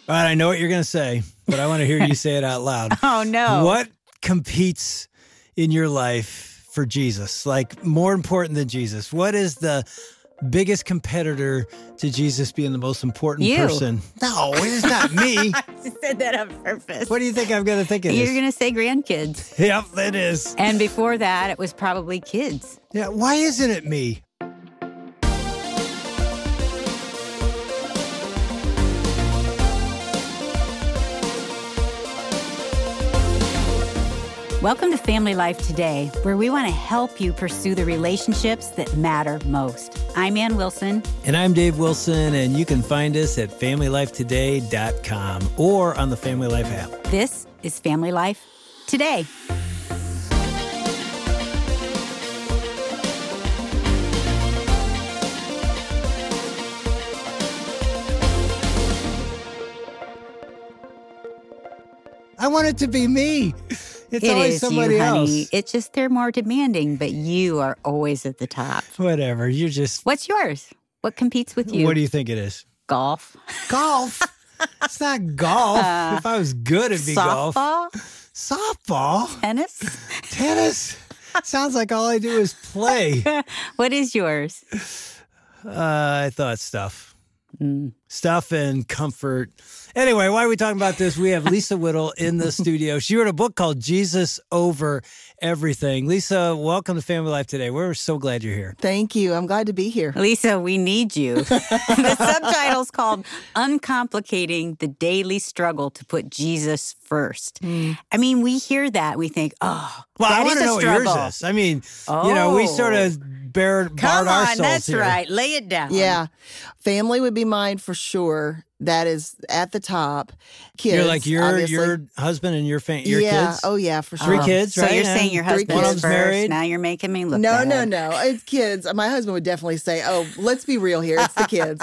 All right, I know what you're going to say, but I want to hear you say it out loud. Oh, no. What competes in your life for Jesus? Like, more important than Jesus? What is the biggest competitor to Jesus being the most important person? No, it's not me. I said that on purpose. What do you think I'm going to think it is? You're going to say grandkids. Yep, it is. And before that, it was probably kids. Yeah, why isn't it me? Welcome to Family Life Today, where we want to help you pursue the relationships that matter most. I'm Ann Wilson. And I'm Dave Wilson, and you can find us at FamilyLifeToday.com or on the Family Life app. This is Family Life Today. I want it to be me. It's It always is somebody you, else. honey. It's just they're more demanding, but you are always at the top. Whatever. You're just... What's yours? What competes with you? What do you think it is? Golf. Golf? It's not golf. If I was good, it'd be golf. Softball? Softball? Tennis? Tennis? Sounds like all I do is play. What is yours? I thought stuff. Stuff and comfort. Anyway, why are we talking about this? We have Lisa Whittle in the studio. She wrote a book called Jesus Over Everything. Lisa, welcome to Family Life Today. We're so glad you're here. Thank you. I'm glad to be here. Lisa, we need you. The subtitle's called Uncomplicating the Daily Struggle to Put Jesus First. I mean, we hear that. We think, oh, Well, that I want is to a know what struggle. yours is. I mean, we sort of barred Come our on, souls that's here. right. Lay it down. Yeah. Family would be mine for sure. That is at the top. Kids. You're like your obviously. husband and your kids? Oh, yeah, for sure. Three kids, So right? you're saying your husband One of is them's first. married? Now you're making me look No, bad. no. It's kids. My husband would definitely say, oh, let's be real here. It's the kids.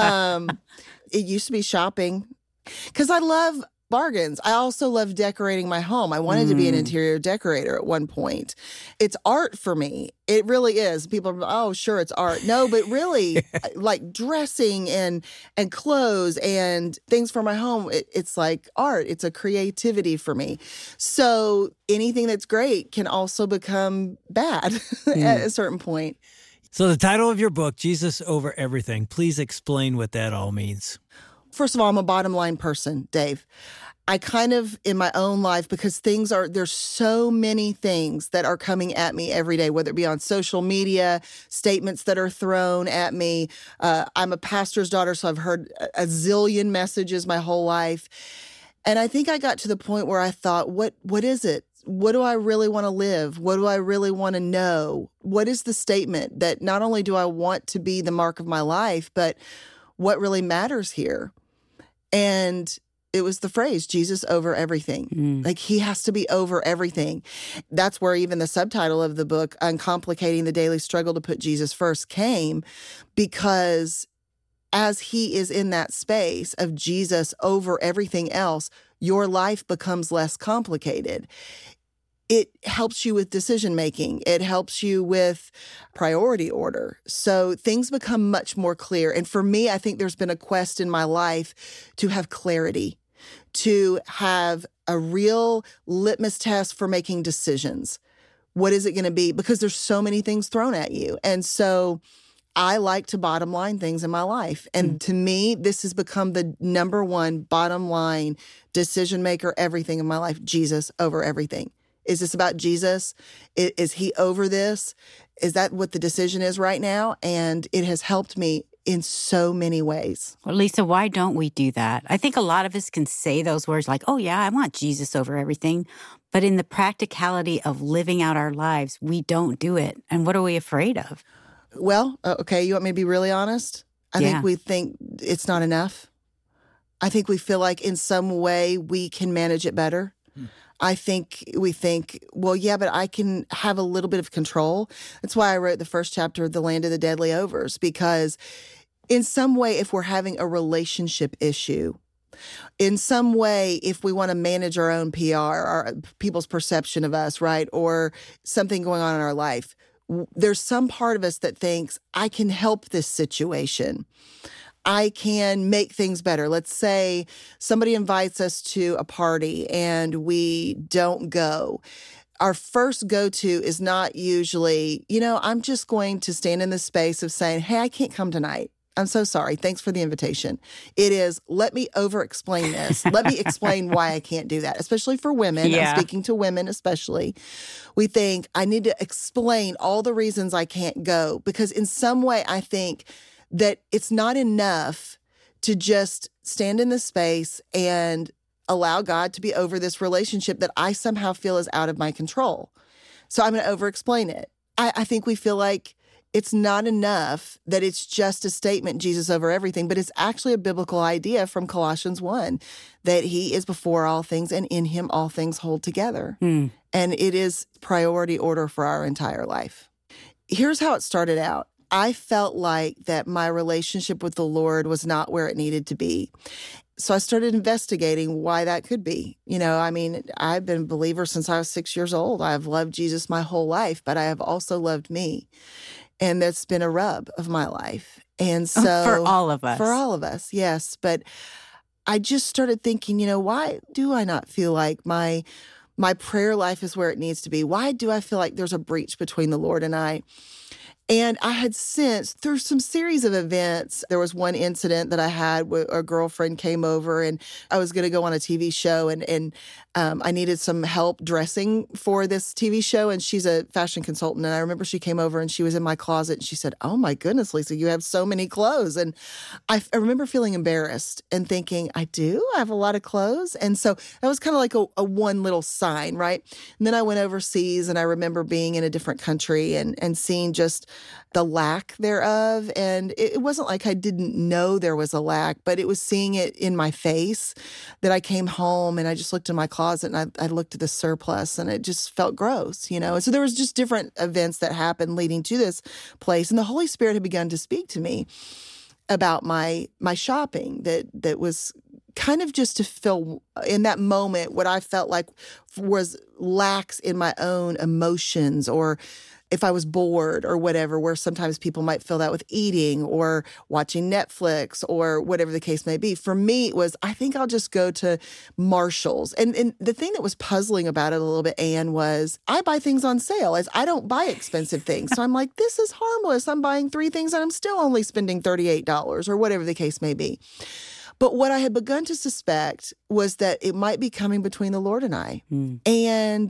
It used to be shopping because I love bargains. I also love decorating my home. I wanted to be an interior decorator at one point. It's art for me. It really is. People are, oh, sure, it's art. No, but really, like dressing and clothes and things for my home, it's like art. It's a creativity for me. So anything that's great can also become bad at a certain point. So the title of your book, Jesus Over Everything, please explain what that all means. First of all, I'm a bottom line person, Dave. I kind of, in my own life, because there's so many things that are coming at me every day, whether it be on social media, statements that are thrown at me. I'm a pastor's daughter, so I've heard a zillion messages my whole life. And I think I got to the point where I thought, what is it? What do I really want to live? What do I really want to know? What is the statement that not only do I want to be the mark of my life, but what really matters here? And it was the phrase, Jesus over everything. Like, he has to be over everything. That's where even the subtitle of the book, Uncomplicating the Daily Struggle to Put Jesus First, came, because as he is in that space of Jesus over everything else, your life becomes less complicated. It helps you with decision making. It helps you with priority order. So things become much more clear. And for me, I think there's been a quest in my life to have clarity, to have a real litmus test for making decisions. What is it going to be? Because there's so many things thrown at you. And so I like to bottom line things in my life. And to me, this has become the number one bottom line decision maker, everything in my life, Jesus over everything. Is this about Jesus? Is he over this? Is that what the decision is right now? And it has helped me in so many ways. Well, Lisa, why don't we do that? I think a lot of us can say those words like, oh, yeah, I want Jesus over everything. But in the practicality of living out our lives, we don't do it. And what are we afraid of? Well, okay, you want me to be really honest? I think we think it's not enough. I think we feel like in some way we can manage it better. I think we think, well, yeah, but I can have a little bit of control. That's why I wrote the first chapter of The Land of the Deadly Overs, because in some way, if we're having a relationship issue, in some way, if we want to manage our own PR, or people's perception of us, right, or something going on in our life, there's some part of us that thinks, I can help this situation. I can make things better. Let's say somebody invites us to a party and we don't go. Our first go-to is not usually, I'm just going to stand in the space of saying, hey, I can't come tonight. I'm so sorry. Thanks for the invitation. It is, let me over-explain this. Let me explain why I can't do that, especially for women. Yeah. I'm speaking to women especially. We think, I need to explain all the reasons I can't go, because in some way I think that it's not enough to just stand in the space and allow God to be over this relationship that I somehow feel is out of my control. So I'm going to over-explain it. I think we feel like it's not enough that it's just a statement, Jesus over everything, but it's actually a biblical idea from Colossians 1, that he is before all things and in him all things hold together. And it is priority order for our entire life. Here's how it started out. I felt like that my relationship with the Lord was not where it needed to be. So I started investigating why that could be. I've been a believer since I was 6 years old. I've loved Jesus my whole life, but I have also loved me. And that's been a rub of my life. And so for all of us. For all of us, yes. But I just started thinking, why do I not feel like my prayer life is where it needs to be? Why do I feel like there's a breach between the Lord and I? And I had sensed through some series of events, there was one incident that I had where a girlfriend came over and I was going to go on a TV show and I needed some help dressing for this TV show. And she's a fashion consultant. And I remember she came over and she was in my closet and she said, oh my goodness, Lisa, you have so many clothes. And I remember feeling embarrassed and thinking, I have a lot of clothes. And so that was kind of like a one little sign, right? And then I went overseas and I remember being in a different country and seeing just the lack thereof. And it wasn't like I didn't know there was a lack, but it was seeing it in my face that I came home and I just looked in my closet and I looked at the surplus and it just felt gross, And so there was just different events that happened leading to this place. And the Holy Spirit had begun to speak to me about my shopping that was kind of just to fill in that moment what I felt like was lacks in my own emotions, or if I was bored or whatever, where sometimes people might fill that with eating or watching Netflix or whatever the case may be. For me, it was, I think I'll just go to Marshall's. And the thing that was puzzling about it a little bit, Anne, was I buy things on sale, as I don't buy expensive things. So I'm like, this is harmless. I'm buying 3 things and I'm still only spending $38 or whatever the case may be. But what I had begun to suspect was that it might be coming between the Lord and I. And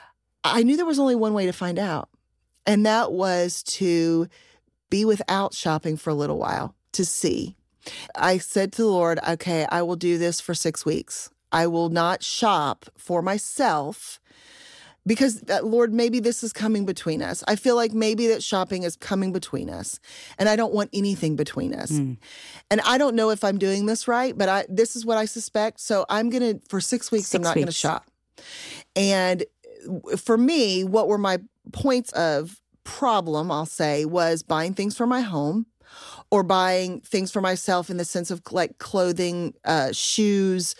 I knew there was only one way to find out. And that was to be without shopping for a little while, to see. I said to the Lord, okay, I will do this for 6 weeks. I will not shop for myself because, Lord, maybe this is coming between us. I feel like maybe that shopping is coming between us, and I don't want anything between us. And I don't know if I'm doing this right, but this is what I suspect. So I'm going to, for 6 weeks, I'm not going to shop. And for me, what were my points of problem, I'll say, was buying things for my home or buying things for myself in the sense of like clothing, shoes,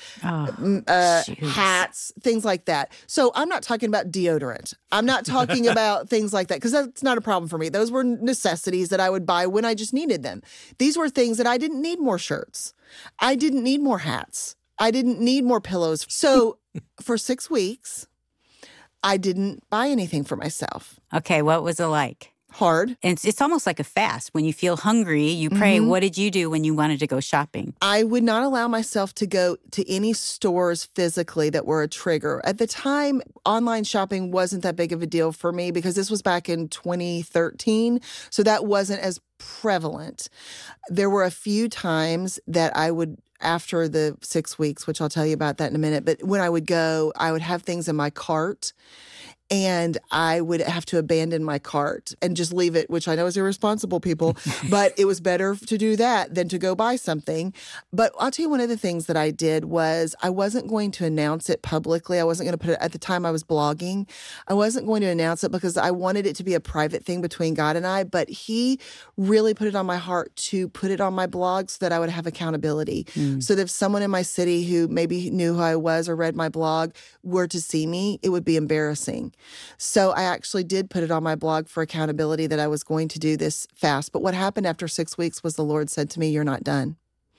hats, things like that. So I'm not talking about deodorant. I'm not talking about things like that because that's not a problem for me. Those were necessities that I would buy when I just needed them. These were things that I didn't need more shirts. I didn't need more hats. I didn't need more pillows. So for 6 weeks, I didn't buy anything for myself. Okay, what was it like? Hard. And it's almost like a fast. When you feel hungry, you pray. What did you do when you wanted to go shopping? I would not allow myself to go to any stores physically that were a trigger. At the time, online shopping wasn't that big of a deal for me because this was back in 2013, so that wasn't as prevalent. There were a few times that I would, after the 6 weeks, which I'll tell you about that in a minute, but when I would go, I would have things in my cart and I would have to abandon my cart and just leave it, which I know is irresponsible, people, but it was better to do that than to go buy something. But I'll tell you, one of the things that I did was I wasn't going to announce it publicly. I wasn't going to put it, at the time I was blogging, I wasn't going to announce it because I wanted it to be a private thing between God and I, but he really put it on my heart to put it on my blog so that I would have accountability. So that if someone in my city who maybe knew who I was or read my blog were to see me, it would be embarrassing. So I actually did put it on my blog for accountability that I was going to do this fast. But what happened after 6 weeks was the Lord said to me, "You're not done."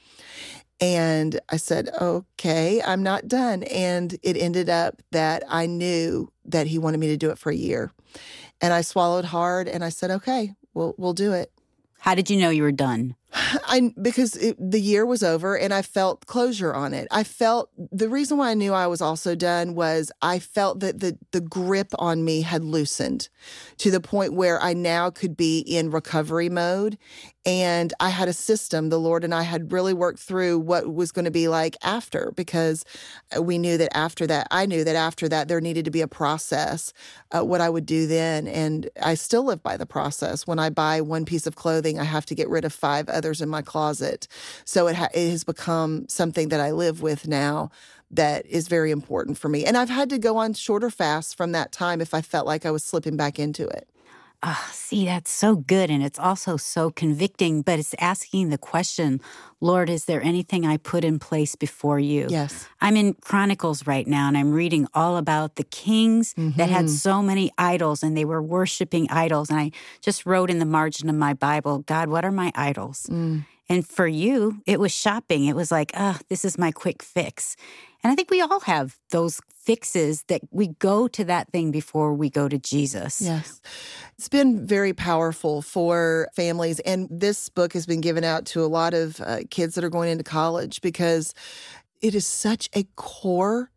And I said, "Okay, I'm not done." And it ended up that I knew that he wanted me to do it for a year. And I swallowed hard and I said, "Okay, we'll do it." How did you know you were done? Because the year was over and I felt closure on it. I felt the reason why I knew I was also done was I felt that the grip on me had loosened to the point where I now could be in recovery mode. And I had a system. The Lord and I had really worked through what was going to be like after, because we knew that after that, I knew that after that, there needed to be a process, what I would do then. And I still live by the process. When I buy one piece of clothing, I have to get rid of 5 others in my closet. So it has become something that I live with now that is very important for me. And I've had to go on shorter fasts from that time if I felt like I was slipping back into it. Oh, see, that's so good. And it's also so convicting, but it's asking the question, Lord, is there anything I put in place before you? Yes. I'm in Chronicles right now, and I'm reading all about the kings that had so many idols, and they were worshiping idols. And I just wrote in the margin of my Bible, God, what are my idols? And for you, it was shopping. It was like, this is my quick fix. And I think we all have those fixes that we go to that thing before we go to Jesus. Yes. It's been very powerful for families. And this book has been given out to a lot of kids that are going into college because it is such a core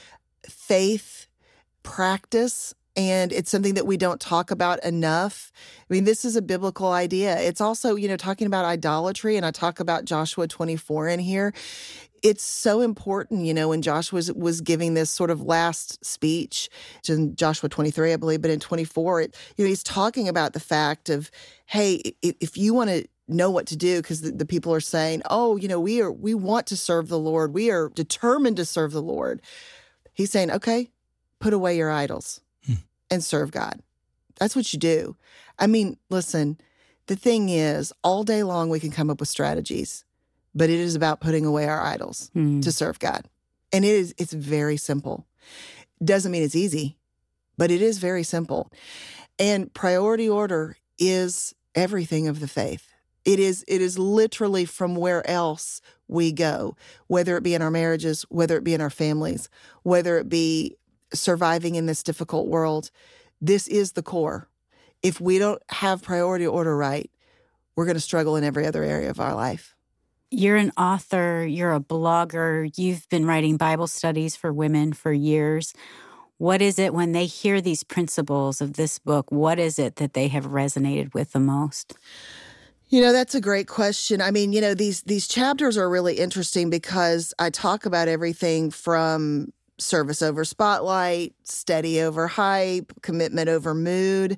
faith practice. And it's something that we don't talk about enough. I mean, this is a biblical idea. It's also, talking about idolatry, and I talk about Joshua 24 in here. It's so important, when Joshua was giving this sort of last speech, in Joshua 23, I believe, but in 24, he's talking about the fact of, hey, if you want to know what to do, because the people are saying, we want to serve the Lord. We are determined to serve the Lord. He's saying, okay, put away your idols and serve God. That's what you do. I mean, listen, the thing is, all day long we can come up with strategies, but it is about putting away our idols to serve God. And it's very simple. Doesn't mean it's easy, but it is very simple. And priority order is everything of the faith. It is literally from where else we go, whether it be in our marriages, whether it be in our families, whether it be surviving in this difficult world. This is the core. If we don't have priority order right, we're going to struggle in every other area of our life. You're an author, you're a blogger, you've been writing Bible studies for women for years. What is it when they hear these principles of this book, what is it that they have resonated with the most? That's a great question. I mean, these chapters are really interesting because I talk about everything from service over spotlight, steady over hype, commitment over mood.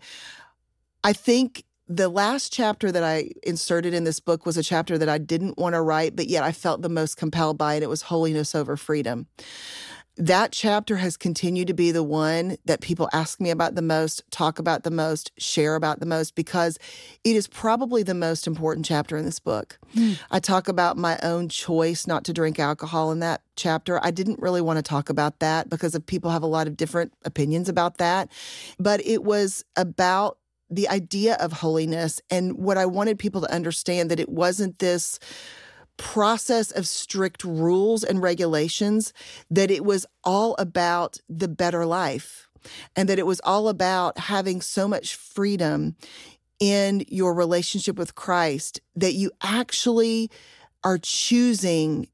I think the last chapter that I inserted in this book was a chapter that I didn't want to write, but yet I felt the most compelled by it. It was holiness over freedom. That chapter has continued to be the one that people ask me about the most, talk about the most, share about the most, because it is probably the most important chapter in this book. I talk about my own choice not to drink alcohol in that chapter. I didn't really want to talk about that because people have a lot of different opinions about that. But it was about the idea of holiness and what I wanted people to understand, that it wasn't this process of strict rules and regulations, that it was all about the better life, and that it was all about having so much freedom in your relationship with Christ that you actually are choosing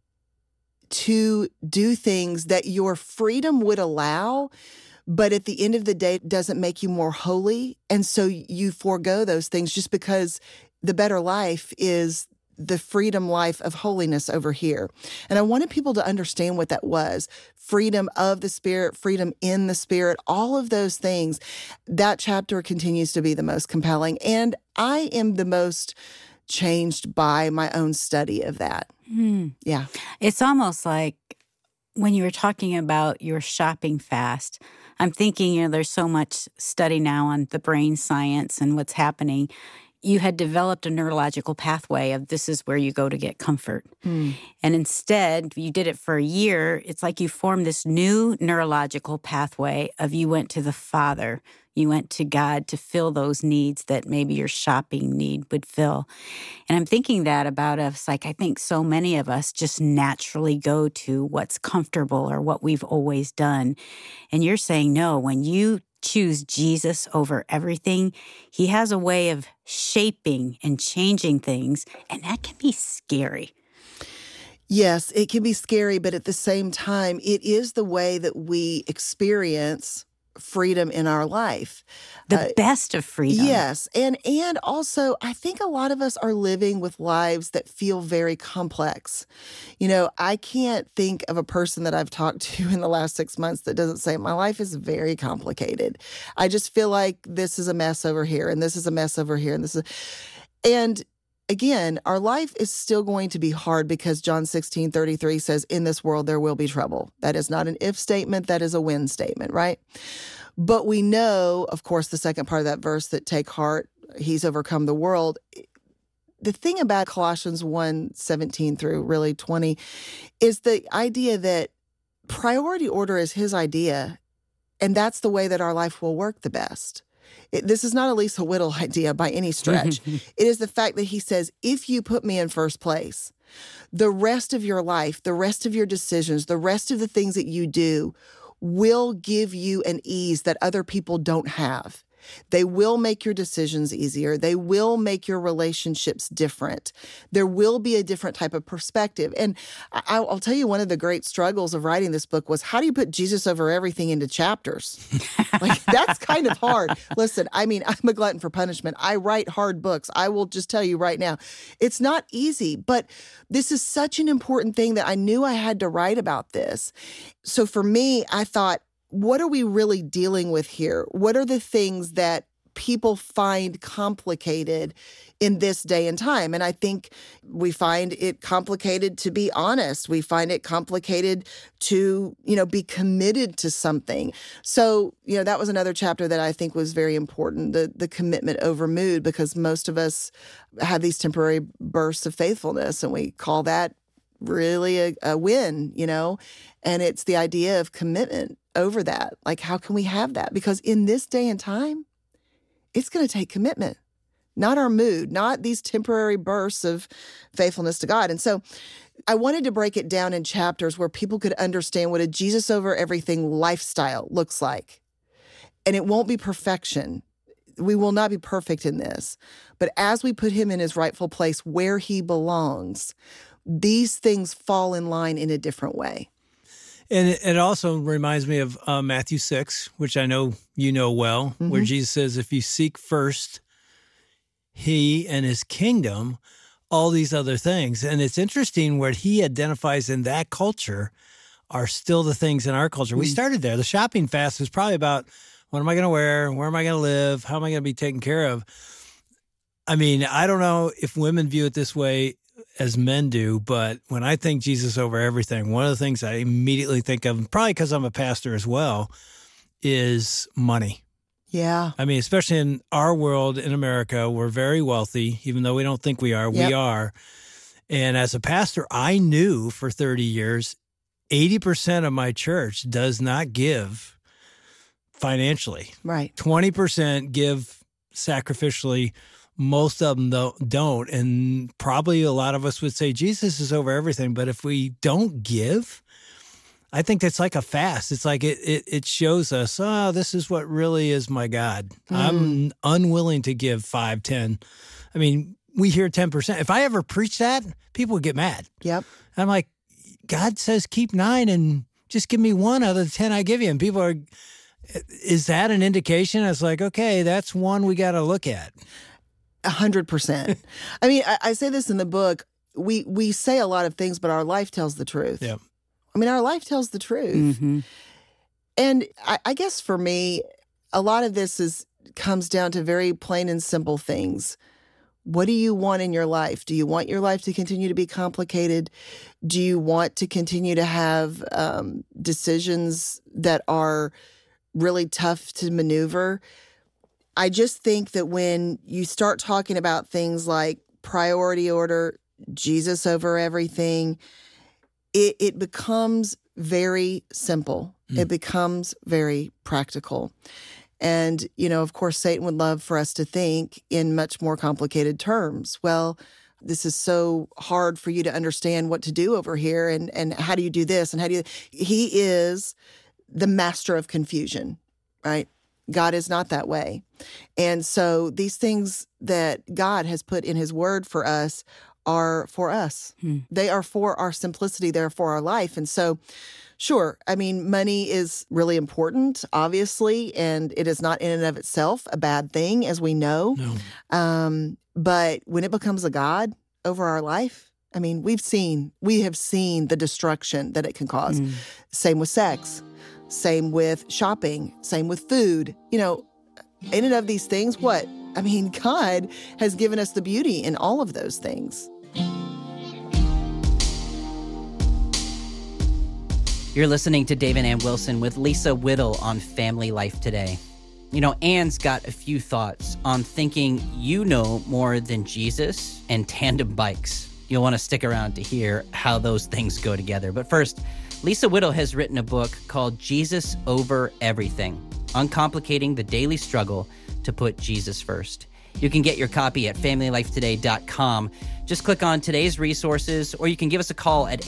to do things that your freedom would allow, but at the end of the day, it doesn't make you more holy. And so you forego those things just because the better life is the freedom life of holiness over here. And I wanted people to understand what that was. Freedom of the Spirit, freedom in the Spirit, all of those things. That chapter continues to be the most compelling. And I am the most changed by my own study of that. Yeah. It's almost like when you were talking about your shopping fast, I'm thinking, there's so much study now on the brain science and what's happening. you had developed a neurological pathway of this is where you go to get comfort. And instead, you did it for a year. It's like you formed this new neurological pathway of you went to the Father. You went to God to fill those needs that maybe your shopping need would fill. And I'm thinking that about us, like I think so many of us just naturally go to what's comfortable or what we've always done. And you're saying, no, when you choose Jesus over everything, he has a way of shaping and changing things, and that can be scary. Yes, it can be scary, but at the same time, it is the way that we experience freedom in our life. The best of freedom. Yes. And also, I think a lot of us are living with lives that feel very complex. I can't think of a person that I've talked to in the last 6 months that doesn't say, my life is very complicated. I just feel like this is a mess over here, and this is a mess over here, and again, our life is still going to be hard because John 16:33 says, in this world there will be trouble. That is not an if statement, that is a when statement, right? But we know, of course, the second part of that verse, that take heart, he's overcome the world. The thing about Colossians 1:17 through really 20 is the idea that priority order is his idea, and that's the way that our life will work the best. This is not a Lisa Whittle idea by any stretch. It is the fact that he says, if you put me in first place, the rest of your life, the rest of your decisions, the rest of the things that you do will give you an ease that other people don't have. They will make your decisions easier. They will make your relationships different. There will be a different type of perspective. And I'll tell you, one of the great struggles of writing this book was, how do you put Jesus over everything into chapters? Like, that's kind of hard. Listen, I'm a glutton for punishment. I write hard books. I will just tell you right now, it's not easy, but this is such an important thing that I knew I had to write about this. So for me, I thought, what are we really dealing with here? What are the things that people find complicated in this day and time? And I think we find it complicated to be honest. We find it complicated to, be committed to something. So, that was another chapter that I think was very important, the commitment over mood, because most of us have these temporary bursts of faithfulness, and we call that really a win, and it's the idea of commitment over that. Like, how can we have that? Because in this day and time, it's going to take commitment, not our mood, not these temporary bursts of faithfulness to God. And so I wanted to break it down in chapters where people could understand what a Jesus over everything lifestyle looks like. And it won't be perfection. We will not be perfect in this. But as we put him in his rightful place where he belongs, these things fall in line in a different way. And it also reminds me of Matthew 6, which I know you know well, where Jesus says, if you seek first he and his kingdom, all these other things. And it's interesting what he identifies in that culture are still the things in our culture. We started there. The shopping fast was probably about, what am I going to wear? Where am I going to live? How am I going to be taken care of? I don't know if women view it this way as men do, but when I think Jesus over everything, one of the things I immediately think of, probably because I'm a pastor as well, is money. Yeah. Especially in our world in America, we're very wealthy, even though we don't think we are. We are. And as a pastor, I knew for 30 years, 80% of my church does not give financially. Right. 20% give sacrificially. Most of them don't. And probably a lot of us would say Jesus is over everything. But if we don't give, I think it's like a fast. It's like it shows us, this is what really is my God. I'm unwilling to give 5, 10. We hear 10%. If I ever preach that, people would get mad. Yep. And I'm like, God says keep 9 and just give me 1 out of the 10 I give you. And people are, is that an indication? It's like, okay, that's one we got to look at. 100%. I say this in the book. We say a lot of things, but our life tells the truth. Yeah. Our life tells the truth. And I guess for me, a lot of this comes down to very plain and simple things. What do you want in your life? Do you want your life to continue to be complicated? Do you want to continue to have decisions that are really tough to maneuver? I just think that when you start talking about things like priority order, Jesus over everything, it becomes very simple. It becomes very practical. And, of course, Satan would love for us to think in much more complicated terms. Well, this is so hard for you to understand what to do over here, and how do you do this, and how do you... He is the master of confusion, right? God is not that way. And so these things that God has put in his word for us are for us. They are for our simplicity. They're for our life. And so, sure, I mean, money is really important, obviously, and it is not in and of itself a bad thing, as we know. No. But when it becomes a god over our life, I mean, we have seen the destruction that it can cause. Same with sex, same with shopping, same with food. In and of these things, what? I mean, God has given us the beauty in all of those things. You're listening to Dave and Ann Wilson with Lisa Whittle on Family Life Today. Ann's got a few thoughts on thinking you know more than Jesus and tandem bikes. You'll want to stick around to hear how those things go together. But first, Lisa Whittle has written a book called Jesus Over Everything, Uncomplicating the Daily Struggle to Put Jesus First. You can get your copy at FamilyLifeToday.com. Just click on today's resources, or you can give us a call at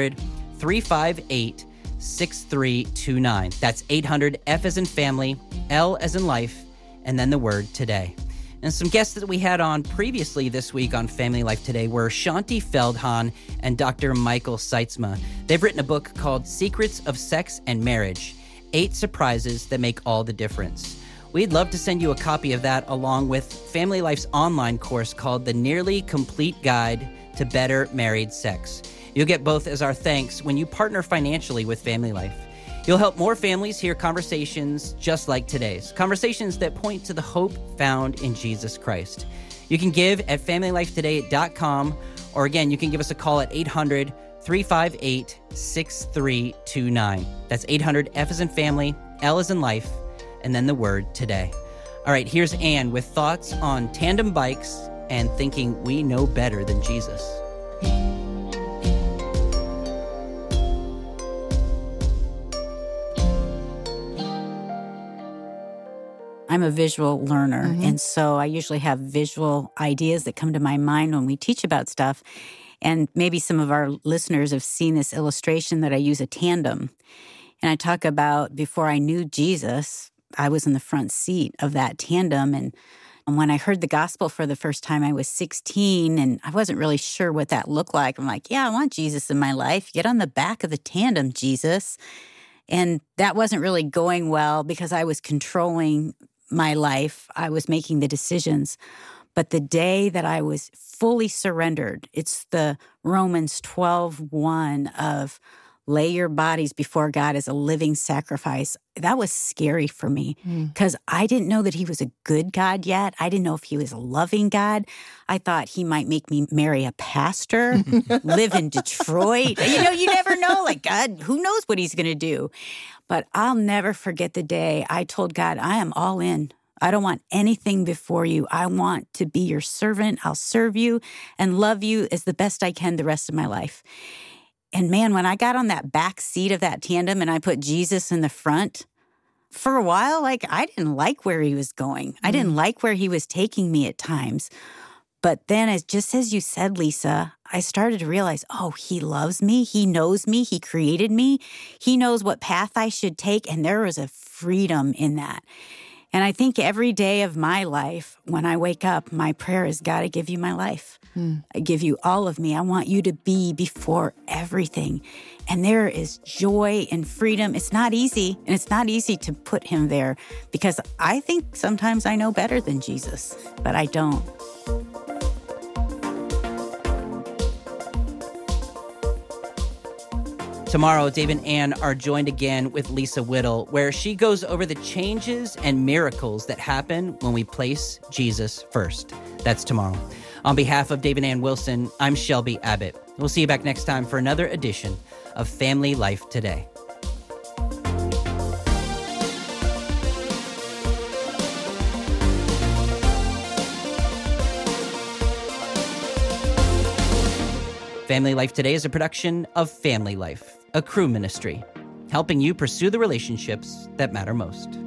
800-358-6329. That's 800-F as in family, L as in life, and then the word today. And some guests that we had on previously this week on Family Life Today were Shaunti Feldhahn and Dr. Michael Sytsma. They've written a book called Secrets of Sex and Marriage, 8 Surprises That Make All the Difference. We'd love to send you a copy of that along with Family Life's online course called The Nearly Complete Guide to Better Married Sex. You'll get both as our thanks when you partner financially with Family Life. You'll help more families hear conversations just like today's, conversations that point to the hope found in Jesus Christ. You can give at FamilyLifeToday.com, or again, you can give us a call at 800-358-6329. That's 800-F as in family, L as in life, and then the word today. All right, here's Ann with thoughts on tandem bikes and thinking we know better than Jesus. I'm a visual learner, and so I usually have visual ideas that come to my mind when we teach about stuff. And maybe some of our listeners have seen this illustration that I use a tandem. And I talk about before I knew Jesus, I was in the front seat of that tandem. And when I heard the gospel for the first time, I was 16, and I wasn't really sure what that looked like. I'm like, yeah, I want Jesus in my life. Get on the back of the tandem, Jesus. And that wasn't really going well because I was controlling my life. I was making the decisions. But the day that I was fully surrendered, it's the Romans 12:1 of lay your bodies before God as a living sacrifice. That was scary for me because I didn't know that he was a good God yet. I didn't know if he was a loving God. I thought he might make me marry a pastor, live in Detroit. You never know. Like, God, who knows what he's going to do? But I'll never forget the day I told God, I am all in. I don't want anything before you. I want to be your servant. I'll serve you and love you as the best I can the rest of my life. And man, when I got on that back seat of that tandem and I put Jesus in the front, for a while, I didn't like where he was going. I didn't like where he was taking me at times. But then, just as you said, Lisa, I started to realize, oh, he loves me. He knows me. He created me. He knows what path I should take. And there was a freedom in that. And I think every day of my life, when I wake up, my prayer is, God, I give you my life. I give you all of me. I want you to be before everything. And there is joy and freedom. It's not easy. And it's not easy to put him there because I think sometimes I know better than Jesus, but I don't. Tomorrow, Dave and Ann are joined again with Lisa Whittle, where she goes over the changes and miracles that happen when we place Jesus first. That's tomorrow. On behalf of Dave and Ann Wilson, I'm Shelby Abbott. We'll see you back next time for another edition of Family Life Today. Family Life Today is a production of Family Life, a Cru ministry, helping you pursue the relationships that matter most.